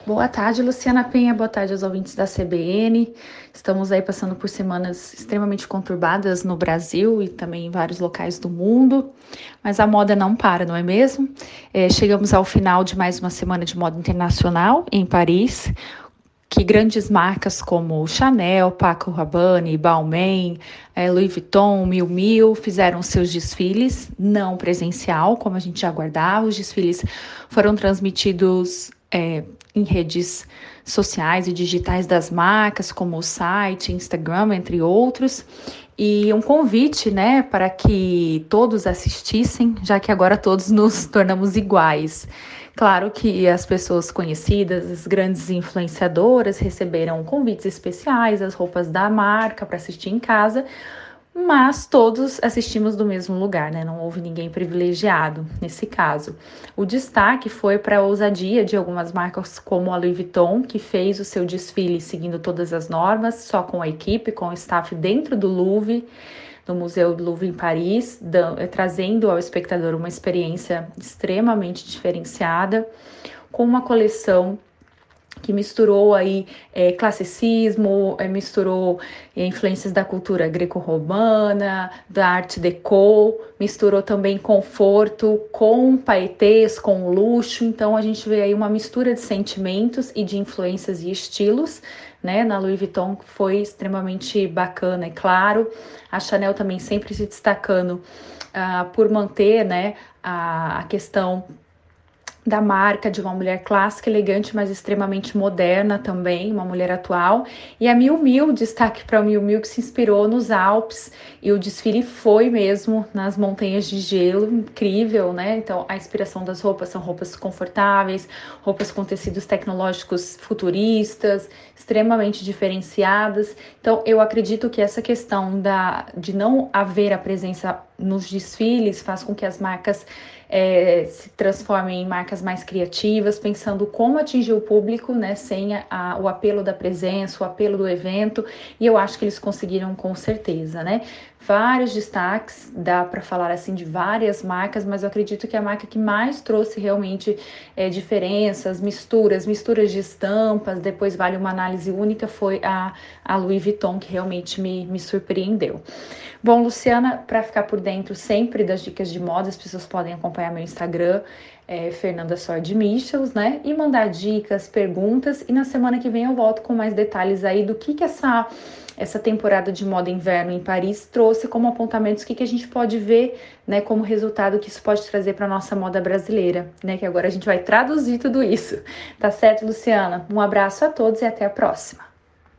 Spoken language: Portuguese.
Boa tarde, Luciana Penha. Boa tarde aos ouvintes da CBN. Estamos aí passando por semanas extremamente conturbadas no Brasil e também em vários locais do mundo, mas a moda não para, não é mesmo? Chegamos ao final de mais uma semana de moda internacional em Paris, que grandes marcas como Chanel, Paco Rabanne, Balmain, Louis Vuitton, Miu Miu fizeram seus desfiles, não presencial, como a gente já aguardava. Os desfiles foram transmitidos em redes sociais e digitais das marcas, como o site, Instagram, entre outros. E um convite, né, para que todos assistissem, já que agora todos nos tornamos iguais. Claro que as pessoas conhecidas, as grandes influenciadoras, receberam convites especiais, as roupas da marca para assistir em casa, mas todos assistimos do mesmo lugar, né? Não houve ninguém privilegiado nesse caso. O destaque foi para a ousadia de algumas marcas como a Louis Vuitton, que fez o seu desfile seguindo todas as normas, só com a equipe, com o staff dentro do Louvre, no Museu do Louvre em Paris, trazendo ao espectador uma experiência extremamente diferenciada, com uma coleção que misturou aí classicismo, misturou influências da cultura greco-romana, da arte déco, misturou também conforto com paetês, com luxo. Então a gente vê aí uma mistura de sentimentos e de influências e estilos, né? Na Louis Vuitton foi extremamente bacana, é claro. A Chanel também sempre se destacando por manter, né, a questão da marca, de uma mulher clássica, elegante, mas extremamente moderna também, uma mulher atual. E a Miu Miu, destaque para a Miu Miu, que se inspirou nos Alpes, e o desfile foi mesmo nas montanhas de gelo, incrível, né? Então, a inspiração das roupas são roupas confortáveis, roupas com tecidos tecnológicos futuristas, extremamente diferenciadas. Então, eu acredito que essa questão de não haver a presença nos desfiles faz com que as marcas se transformem em marcas mais criativas, pensando como atingir o público, né, sem o apelo da presença, o apelo do evento, e eu acho que eles conseguiram com certeza, né? Vários destaques, dá para falar assim de várias marcas, mas eu acredito que a marca que mais trouxe realmente diferenças, misturas de estampas, depois vale uma análise única, foi a Louis Vuitton, que realmente me surpreendeu. Bom, Luciana, para ficar por dentro sempre das dicas de moda, as pessoas podem acompanhar meu Instagram, Fernanda Sord Michels, né? E mandar dicas, perguntas. E na semana que vem eu volto com mais detalhes aí do que essa temporada de moda inverno em Paris trouxe como apontamentos, o que a gente pode ver, né, como resultado que isso pode trazer para a nossa moda brasileira, né? Que agora a gente vai traduzir tudo isso. Tá certo, Luciana? Um abraço a todos e até a próxima.